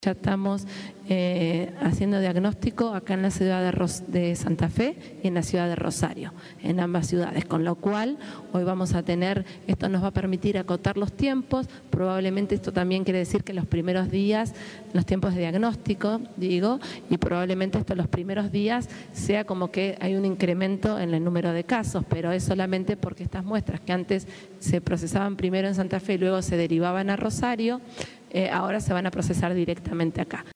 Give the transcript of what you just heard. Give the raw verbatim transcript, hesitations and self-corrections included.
Ya estamos eh, haciendo diagnóstico acá en la ciudad de, Ros de Santa Fe y en la ciudad de Rosario, en ambas ciudades, con lo cual hoy vamos a tener, esto nos va a permitir acotar los tiempos, probablemente esto también quiere decir que los primeros días, los tiempos de diagnóstico, digo, y probablemente esto los primeros días sea como que hay un incremento en el número de casos, pero es solamente porque estas muestras que antes se procesaban primero en Santa Fe y luego se derivaban a Rosario, Eh, ahora se van a procesar directamente acá.